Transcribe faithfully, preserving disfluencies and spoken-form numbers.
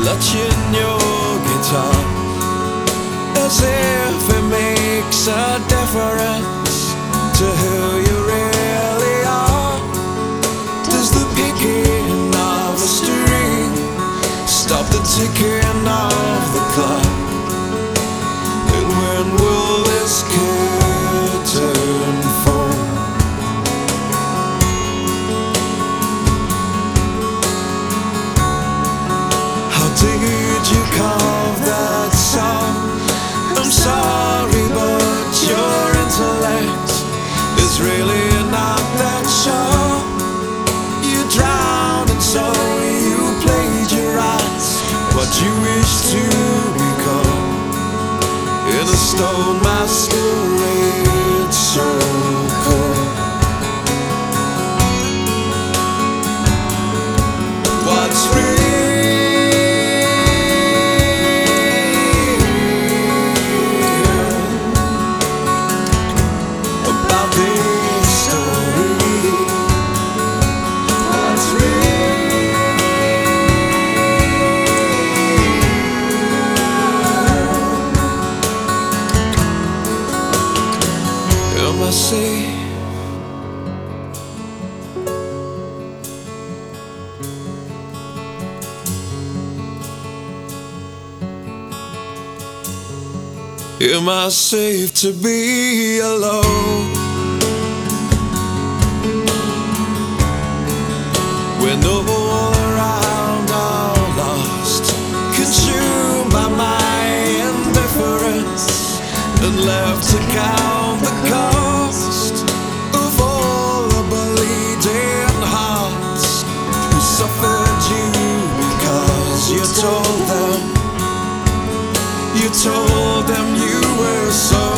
clutching your guitar, as if it makes a difference to who you really are. Does the picking of a string stop the ticking of the clock? And when will this curtain fall? How did you carve that song? I'm sorry, but your intellect is really not that sharp. You drowned and so you plagiarize what you wish to become in a stone masquerade so cold. What's real about this story? What's real? Am I safe? Am I safe to be alone when all around are lost, consumed by my indifference, and left to count the cost of all the bleeding hearts who suffered you because you told them, you told them you were so